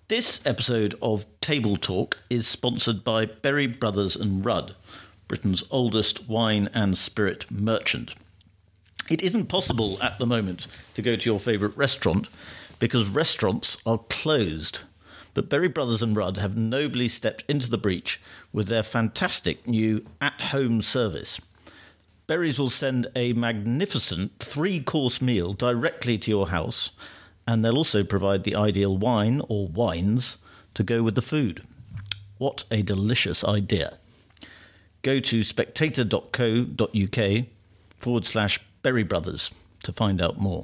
This episode of Table Talk is sponsored by Berry Brothers and Rudd, Britain's oldest wine and spirit merchant. It isn't possible at the moment to go to your favourite restaurant because restaurants are closed. But Berry Brothers and Rudd have nobly stepped into the breach with their fantastic new at-home service. Berries will send a magnificent 3-course meal directly to your house, and they'll also provide the ideal wine or wines to go with the food. What a delicious idea. Go to spectator.co.uk/Berry Brothers to find out more.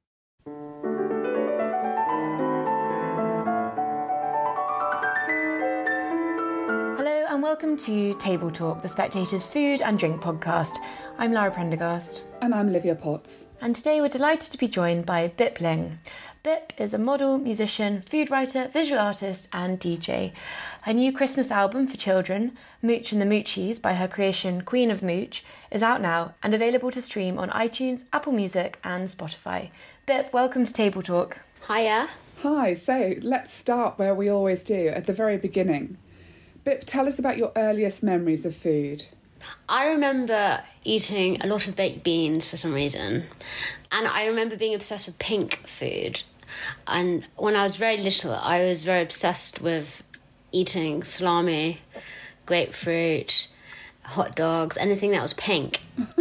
Hello and welcome to Table Talk, the Spectator's food and drink podcast. I'm Lara Prendergast. And I'm Livia Potts. And today we're delighted to be joined by Bip Ling. Bip is a model, musician, food writer, visual artist and DJ. Her new Christmas album for children, Mooch and the Moochies, by her creation Queen of Mooch, is out now and available to stream on iTunes, Apple Music and Spotify. Bip, welcome to Table Talk. Hiya. Hi, so let's start where we always do, at the very beginning. Bip, tell us about your earliest memories of food. I remember eating a lot of baked beans for some reason, and I remember being obsessed with pink food. And when I was very little, I was very obsessed with eating salami, grapefruit, hot dogs, anything that was pink.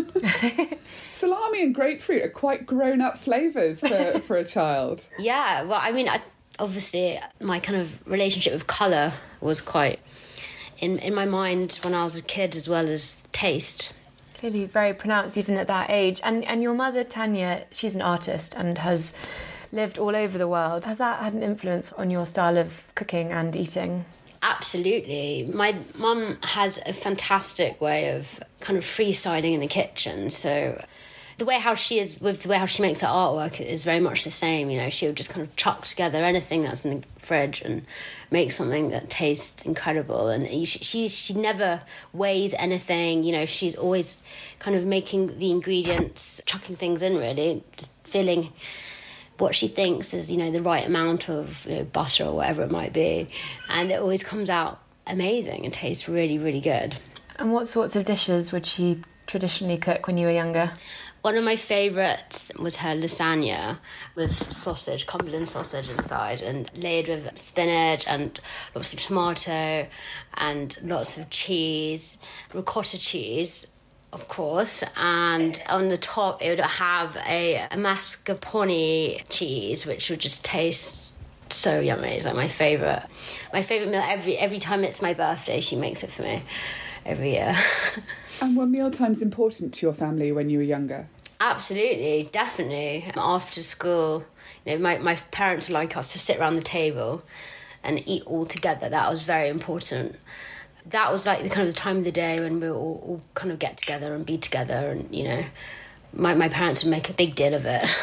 Salami and grapefruit are quite grown-up flavours for a child. Yeah, well, I mean, obviously my kind of relationship with colour was quite in my mind when I was a kid, as well as taste. Clearly very pronounced even at that age. And your mother, Tanya, she's an artist and has lived all over the world. Has that had an influence on your style of cooking and eating? Absolutely. My mum has a fantastic way of kind of freestyling in the kitchen. So the way how she is with the way how she makes her artwork is very much the same. You know, she'll just kind of chuck together anything that's in the fridge and make something that tastes incredible. And she never weighs anything. You know, she's always kind of making the ingredients, chucking things in really, just filling what she thinks is, you know, the right amount of, you know, butter or whatever it might be. And it always comes out amazing and tastes really, really good. And what sorts of dishes would she traditionally cook when you were younger? One of my favourites was her lasagna with sausage, Cumberland sausage inside, and layered with spinach and lots of tomato and lots of cheese, ricotta cheese, of course, and on the top it would have a mascarpone cheese, which would just taste so yummy. It's like my favourite meal. Every time it's my birthday, she makes it for me every year. And were mealtimes important to your family when you were younger? Absolutely, definitely. After school, you know, my parents would like us to sit around the table and eat all together. That was very important. That was like the kind of the time of the day when we all kind of get together and be together, and, you know, my parents would make a big deal of it.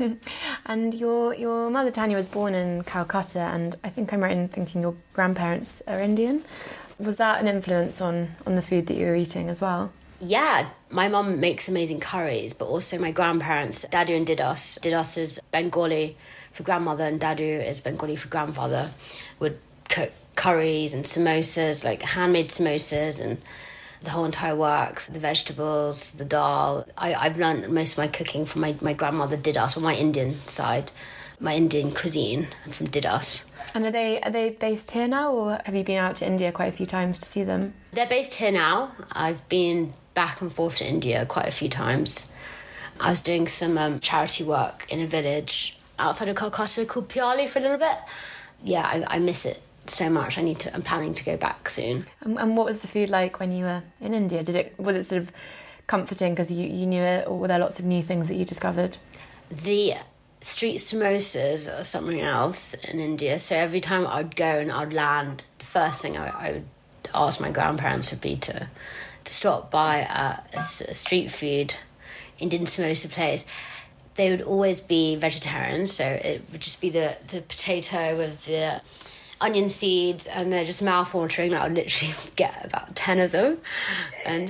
And your mother, Tanya, was born in Calcutta, and I think I'm right in thinking your grandparents are Indian. Was that an influence on the food that you were eating as well? Yeah, my mum makes amazing curries, but also my grandparents, Dadu and Didas. Didas is Bengali for grandmother and Dadu is Bengali for grandfather, would cook curries and samosas, like handmade samosas, and the whole entire works, the vegetables, the dal. I've learned most of my cooking from my grandmother Didas, on my Indian side, my Indian cuisine from Didas. And are they based here now, or have you been out to India quite a few times to see them? They're based here now. I've been back and forth to India quite a few times. I was doing some charity work in a village outside of Calcutta called Piali for a little bit. Yeah, I miss it so much. I'm planning to go back soon. And what was the food like when you were in India? Was it sort of comforting because you knew it, or were there lots of new things that you discovered? The street samosas or something else in India. So every time I'd go and I'd land, the first thing I would ask my grandparents would be to stop by a street food Indian samosa place. They would always be vegetarian, so it would just be the potato with the onion seeds, and they're just mouth-watering. I would literally get about 10 of them. And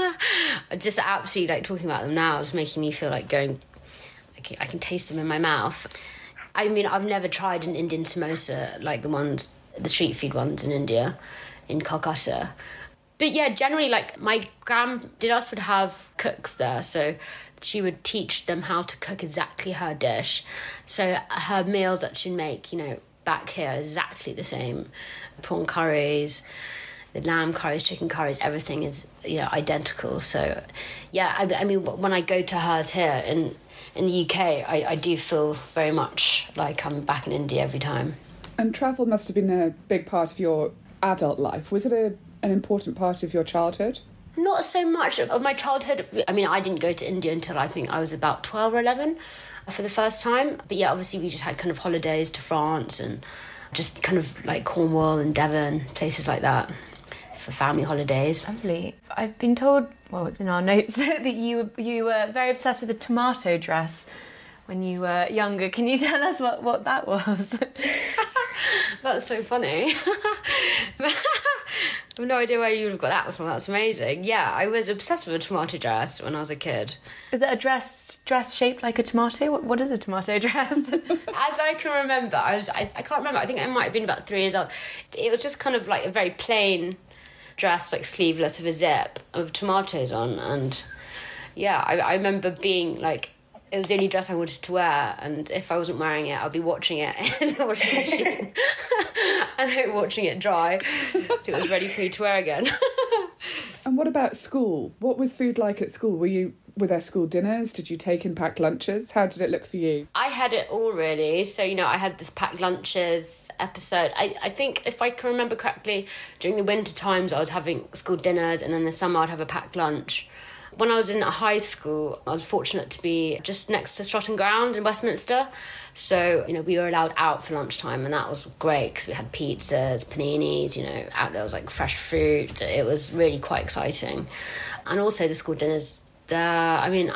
just absolutely, like, talking about them now is making me feel like going... I can taste them in my mouth. I mean, I've never tried an Indian samosa like the street food ones in India, in Calcutta. But yeah, generally, like, my gran did us would have cooks there, so she would teach them how to cook exactly her dish. So her meals that she'd make, you know, back here are exactly the same. Prawn curries, the lamb curries, chicken curries, everything is, you know, identical. So yeah, I mean, when I go to hers here in the UK, I do feel very much like I'm back in India every time. And travel must have been a big part of your adult life. Was it an important part of your childhood? Not so much of my childhood. I mean, I didn't go to India until I think I was about 12 or 11 for the first time. But yeah, obviously we just had kind of holidays to France and just kind of like Cornwall and Devon, places like that for family holidays. Lovely. I've been told, well, it's in our notes, that you were very obsessed with a tomato dress when you were younger. Can you tell us what that was? That's so funny. I have no idea where you would have got that from. That's amazing. Yeah, I was obsessed with a tomato dress when I was a kid. Is it a dress shaped like a tomato? What is a tomato dress? As I can remember, I can't remember. I think I might have been about 3 years old. It was just kind of like a very plain dress, like sleeveless with a zip with tomatoes on. And yeah, I remember being like, it was the only dress I wanted to wear, and if I wasn't wearing it, I'd be watching it in the washing machine and then watching it dry till it was ready for me to wear again. And what about school? What was food like at school? Were there school dinners? Did you take in packed lunches? How did it look for you? I had it all, really. So, you know, I had this packed lunches episode. I think, if I can remember correctly, during the winter times I was having school dinners, and in the summer I'd have a packed lunch. When I was in high school, I was fortunate to be just next to Stratton Ground in Westminster. So, you know, we were allowed out for lunchtime, and that was great because we had pizzas, paninis, you know, out there was like fresh fruit. It was really quite exciting. And also the school dinners there, I mean,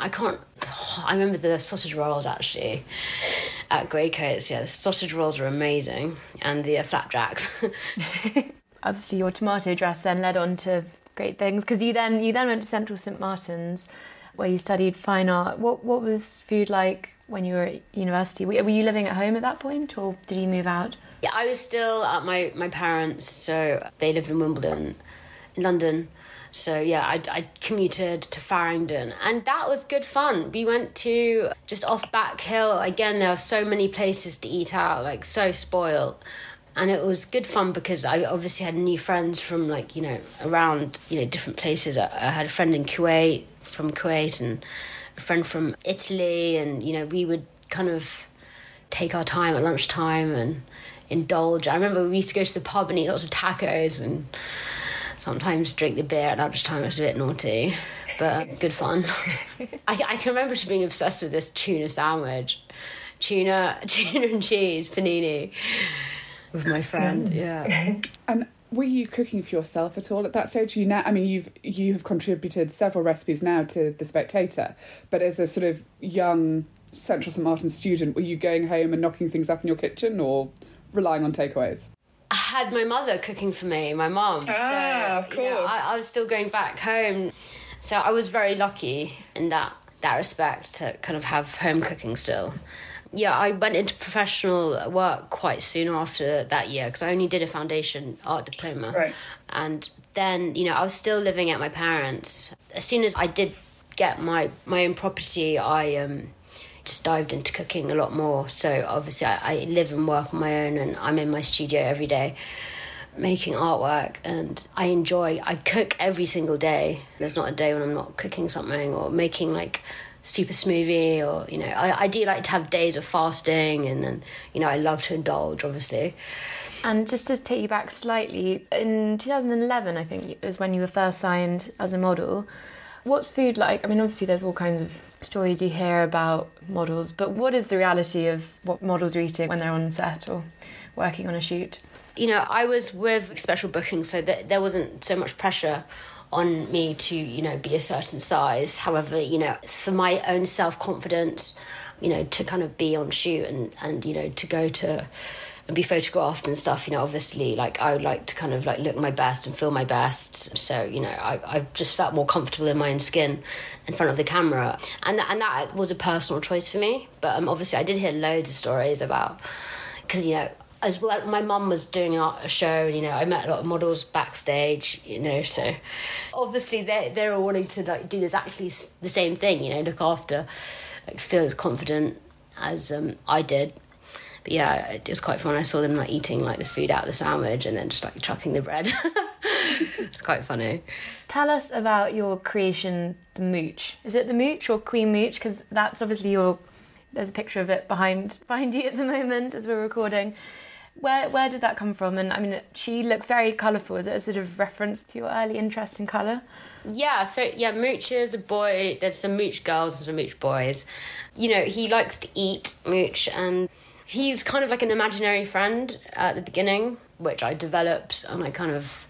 I remember the sausage rolls actually at Greycoats. Yeah, the sausage rolls were amazing, and the flapjacks. Obviously, your tomato dress then led on to great things, because you then went to Central St Martin's, where you studied fine art. What was food like when you were at university? Were you living at home at that point, or did you move out? Yeah, I was still at my parents', so they lived in Wimbledon, in London. So yeah, I commuted to Farringdon, and that was good fun. We went to just off Back Hill. Again, there were so many places to eat out, like so spoiled. And it was good fun because I obviously had new friends from, like, you know, around, you know, different places. I had a friend in from Kuwait, and a friend from Italy. And, you know, we would kind of take our time at lunchtime and indulge. I remember we used to go to the pub and eat lots of tacos and sometimes drink the beer at lunchtime. It was a bit naughty, but good fun. I can remember just being obsessed with this tuna sandwich. Tuna and cheese, panini. With my friend, yeah. And were you cooking for yourself at all at that stage? You've contributed several recipes now to The Spectator, but as a sort of young Central St Martin's student, were you going home and knocking things up in your kitchen, or relying on takeaways? I had my mother cooking for me, my mum. Of course. You know, I was still going back home, so I was very lucky in that respect to kind of have home cooking still. Yeah, I went into professional work quite soon after that year because I only did a foundation art diploma. Right. And then, you know, I was still living at my parents'. As soon as I did get my own property, I just dived into cooking a lot more. So obviously I live and work on my own, and I'm in my studio every day making artwork, and I cook every single day. There's not a day when I'm not cooking something or making like super smoothie, or, you know, I do like to have days of fasting, and then, you know, I love to indulge, obviously. And just to take you back slightly, in 2011, I think, it was when you were first signed as a model. What's food like? I mean, obviously there's all kinds of stories you hear about models, but what is the reality of what models are eating when they're on set or working on a shoot? You know, I was with Special Booking, so there wasn't so much pressure on me to, you know, be a certain size. However, you know, for my own self-confidence, you know, to kind of be on shoot and you know, to go to and be photographed and stuff, obviously, like, I would like to kind of like look my best and feel my best. So, I just felt more comfortable in my own skin in front of the camera. And that was a personal choice for me. But obviously I did hear loads of stories about, because, as well, my mum was doing a show, and, I met a lot of models backstage, so obviously they're all wanting to like do exactly the same thing, look after, like, feel as confident as I did. But yeah, it was quite fun. I saw them like eating like the food out of the sandwich and then just like chucking the bread. It's quite funny. Tell us about your creation, the Mooch. Is it the Mooch or Queen Mooch? Because that's obviously there's a picture of it behind you at the moment as we're recording. Where did that come from? And I mean, she looks very colourful. Is it a sort of reference to your early interest in colour? Yeah, so yeah, Mooch is a boy. There's some Mooch girls and some Mooch boys. He likes to eat, Mooch, and he's kind of like an imaginary friend at the beginning, which I developed and I kind of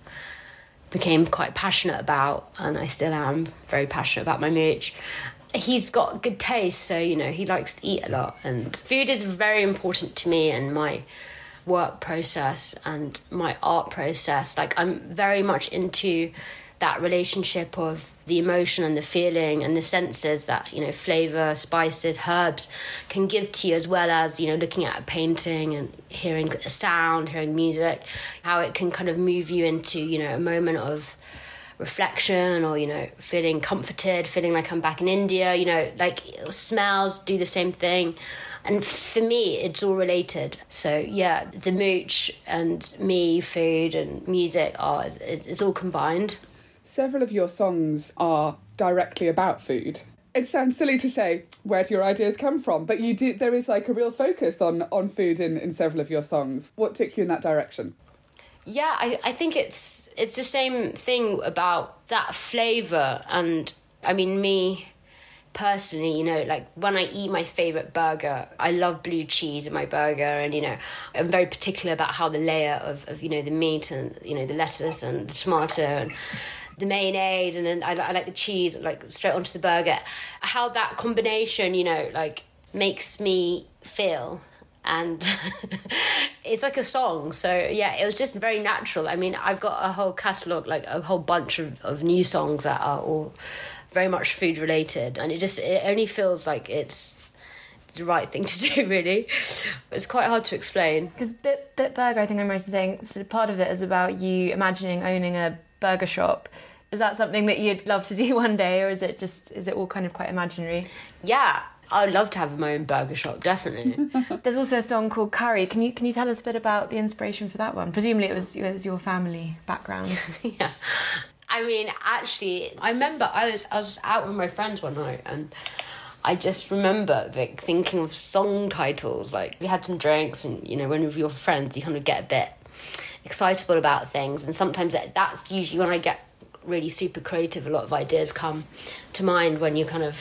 became quite passionate about, and I still am very passionate about my Mooch. He's got good taste, so, he likes to eat a lot, and food is very important to me and my work process and my art process. Like, I'm very much into that relationship of the emotion and the feeling and the senses that, flavour, spices, herbs can give to you, as well as, looking at a painting and hearing a sound, hearing music, how it can kind of move you into, a moment of reflection or, feeling comforted, feeling like I'm back in India, like smells do the same thing. And for me, it's all related. So, yeah, the Mooch and me, food and music, it's all combined. Several of your songs are directly about food. It sounds silly to say, where do your ideas come from? But there is like a real focus on food in several of your songs. What took you in that direction? Yeah, I think it's the same thing about that flavour. And, I mean, me personally, like when I eat my favourite burger, I love blue cheese in my burger, and, I'm very particular about how the layer of the meat and, the lettuce and the tomato and the mayonnaise, and then I like the cheese like straight onto the burger, how that combination, like makes me feel. And it's like a song. So, yeah, it was just very natural. I mean, I've got a whole catalogue, like a whole bunch of new songs that are all very much food related. And it only feels like it's the right thing to do, really. It's quite hard to explain. Because Bit Burger, I think I'm right in saying, so part of it is about you imagining owning a burger shop. Is that something that you'd love to do one day, or is it all kind of quite imaginary? Yeah, I would love to have my own burger shop, definitely. There's also a song called Curry. Can you tell us a bit about the inspiration for that one? Presumably it was your family background. Yeah. I mean, actually, I remember I was out with my friends one night, and I just remember like thinking of song titles. Like, we had some drinks, and when you're with your friends, you kind of get a bit excitable about things, and sometimes that's usually when I get really super creative. A lot of ideas come to mind when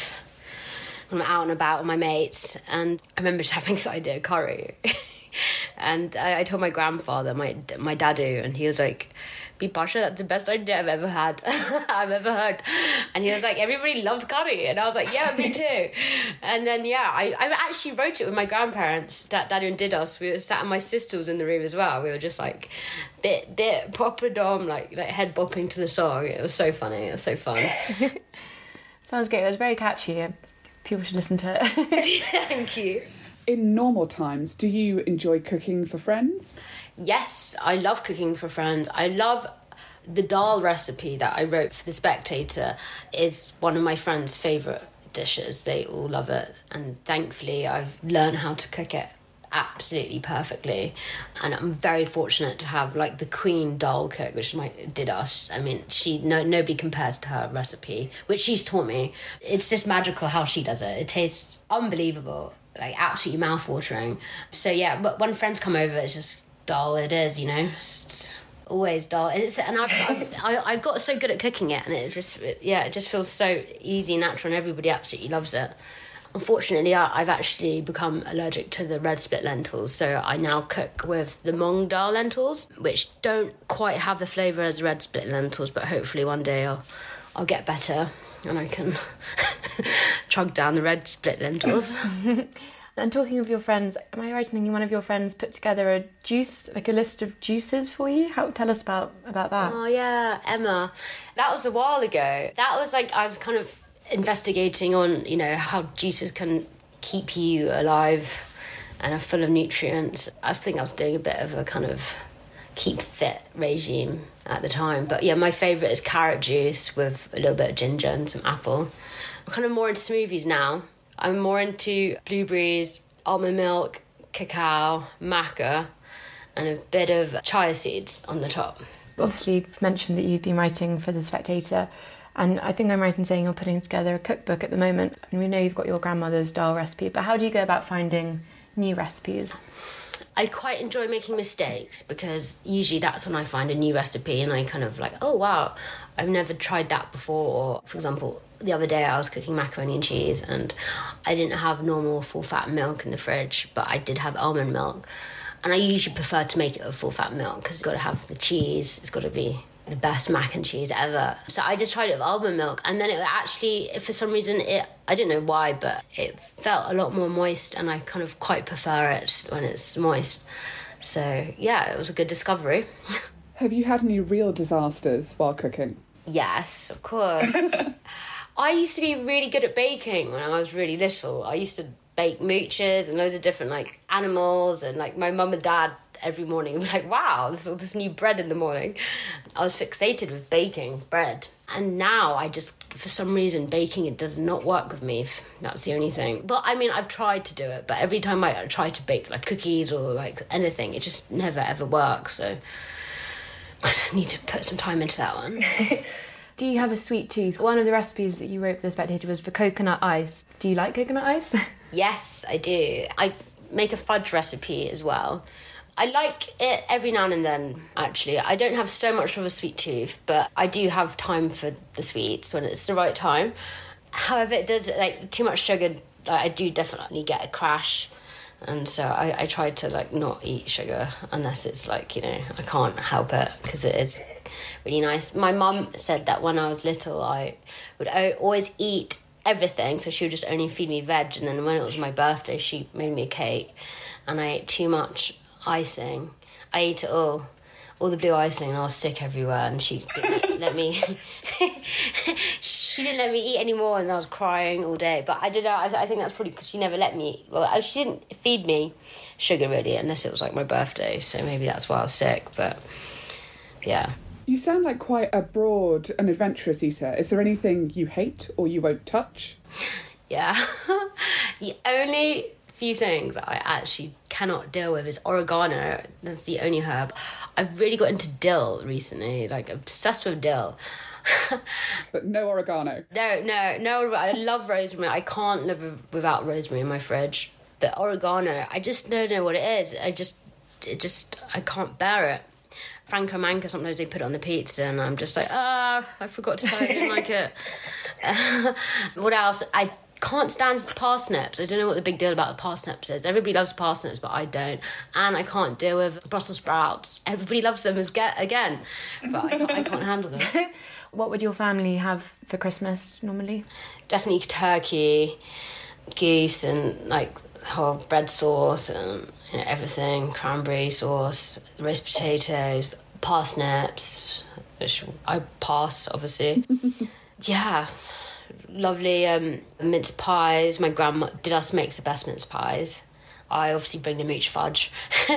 I'm out and about with my mates. And I remember just having this idea, curry. And I told my grandfather, my dadu, and he was like, "Be Pasha, that's the best idea I've ever had. I've ever heard." And he was like, "Everybody loves curry." And I was like, "Yeah, me too." And then, yeah, I actually wrote it with my grandparents, Dadu and Didos. We were sat, and my sister was in the room as well. We were just like, bit proper dom, like head bopping to the song. It was so funny. It was so fun. Sounds great. It was very catchy. People should listen to it. Thank you. In normal times, do you enjoy cooking for friends? Yes, I love cooking for friends. I love the dal recipe that I wrote for The Spectator. Is one of my friends' favourite dishes. They all love it. And thankfully, I've learned how to cook it absolutely perfectly. And I'm very fortunate to have like the queen dal cook, which did us. I mean, nobody compares to her recipe, which she's taught me. It's just magical how she does it. It tastes unbelievable. Like absolutely mouth-watering. So yeah, but when friends come over, it's just dal. It is, it's always dal. And I've got so good at cooking it, and it just feels so easy and natural, and everybody absolutely loves it. Unfortunately, I've actually become allergic to the red split lentils, so I now cook with the mung dal lentils, which don't quite have the flavour as red split lentils, but hopefully one day I'll get better and I can chug down the red split lentils. And talking of your friends, am I right in thinking one of your friends put together a juice, like a list of juices for you? Tell us about that. Oh yeah, Emma. That was a while ago. That was like, I was kind of investigating on, how juices can keep you alive and are full of nutrients. I think I was doing a bit of a kind of keep fit regime at the time. But yeah, my favourite is carrot juice with a little bit of ginger and some apple. I'm kind of more into smoothies now. I'm more into blueberries, almond milk, cacao, maca, and a bit of chia seeds on the top. Obviously, you've mentioned that you've been writing for The Spectator, and I think I'm right in saying you're putting together a cookbook at the moment. And we know you've got your grandmother's dal recipe, but how do you go about finding new recipes? I quite enjoy making mistakes because usually that's when I find a new recipe and I kind of like, oh wow, I've never tried that before. Or, for example, the other day I was cooking macaroni and cheese and I didn't have normal full-fat milk in the fridge, but I did have almond milk. And I usually prefer to make it with full-fat milk because it's got to have the cheese, it's got to be the best mac and cheese ever. So I just tried it with almond milk, and then it actually, for some reason, I don't know why, but it felt a lot more moist, and I kind of quite prefer it when it's moist. So yeah, it was a good discovery. Have you had any real disasters while cooking? Yes, of course. I used to be really good at baking when I was really little. I used to bake mooches and loads of different like animals, and like my mum and dad every morning would be like, wow, there's all this new bread in the morning. I was fixated with baking bread. And now I just, for some reason, baking, it does not work with me. That's the only thing. But I mean, I've tried to do it, but every time I try to bake like cookies or like anything, it just never ever works. So I need to put some time into that one. Do you have a sweet tooth? One of the recipes that you wrote for The Spectator was for coconut ice. Do you like coconut ice? Yes, I do. I make a fudge recipe as well. I like it every now and then, actually. I don't have so much of a sweet tooth, but I do have time for the sweets when it's the right time. However, it does, like, too much sugar, I do definitely get a crash. And so I try to, like, not eat sugar unless it's, like, I can't help it because it is really nice. My mum said that when I was little, I would always eat everything, so she would just only feed me veg. And then when it was my birthday, she made me a cake, and I ate too much icing. I ate it all the blue icing, and I was sick everywhere, and she didn't let me she didn't let me eat anymore, and I was crying all day. But I don't know, I think that's probably because she never let me, she didn't feed me sugar really unless it was like my birthday, so maybe that's why I was sick. But yeah. You sound like quite a broad and adventurous eater. Is there anything you hate or you won't touch? Yeah. The only few things I actually cannot deal with is oregano. That's the only herb. I've really got into dill recently, like obsessed with dill. But no oregano? No. I love rosemary. I can't live without rosemary in my fridge. But oregano, I just don't know what it is. I can't bear it. Franco Manca, sometimes they put it on the pizza and I'm just like, I forgot to tell you I didn't like it. What else? I can't stand parsnips. I don't know what the big deal about the parsnips is. Everybody loves parsnips, but I don't. And I can't deal with Brussels sprouts. Everybody loves them again, but I can't handle them. What would your family have for Christmas normally? Definitely turkey, goose, and like whole bread sauce and everything, cranberry sauce, roast potatoes, parsnips, which I pass, obviously. Yeah, lovely mince pies. My grandma did us make the best mince pies. I obviously bring the mooch fudge.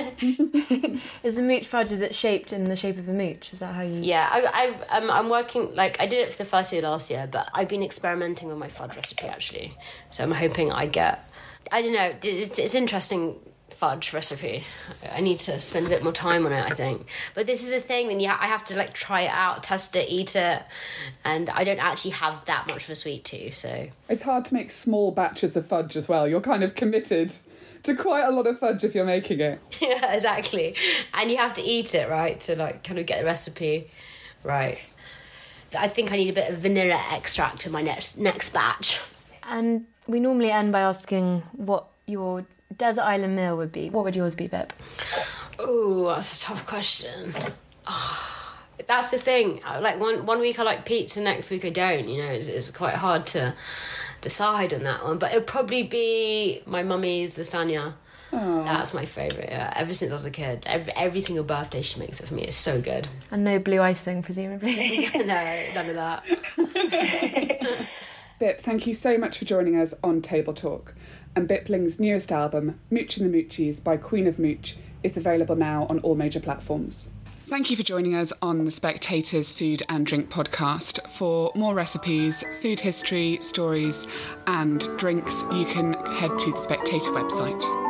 Is the mooch fudge, is it shaped in the shape of a mooch? Is that how you... Yeah, I'm working, like, I did it for the first year last year, but I've been experimenting with my fudge recipe, actually. So I'm hoping I don't know, it's interesting fudge recipe. I need to spend a bit more time on it, I think. But this is a thing, and I have to like try it out, test it, eat it, and I don't actually have that much of a sweet tooth, so... It's hard to make small batches of fudge as well. You're kind of committed to quite a lot of fudge if you're making it. Yeah, exactly. And you have to eat it, right, to like kind of get the recipe right. I think I need a bit of vanilla extract in my next batch. And we normally end by asking what your desert island meal would be. What would yours be, Pip? Oh, that's a tough question. That's the thing. Like one week I like pizza, next week I don't. It's quite hard to decide on that one, but it'll probably be my mummy's lasagna. Oh. That's my favourite. Ever since I was a kid, every single birthday she makes it for me is so good. And no blue icing, presumably. No, none of that. Bip, thank you so much for joining us on Table Talk. And Bipling's newest album, Mooch and the Moochies by Queen of Mooch, is available now on all major platforms. Thank you for joining us on The Spectator's Food and Drink podcast. For more recipes, food history, stories and drinks, you can head to the Spectator website.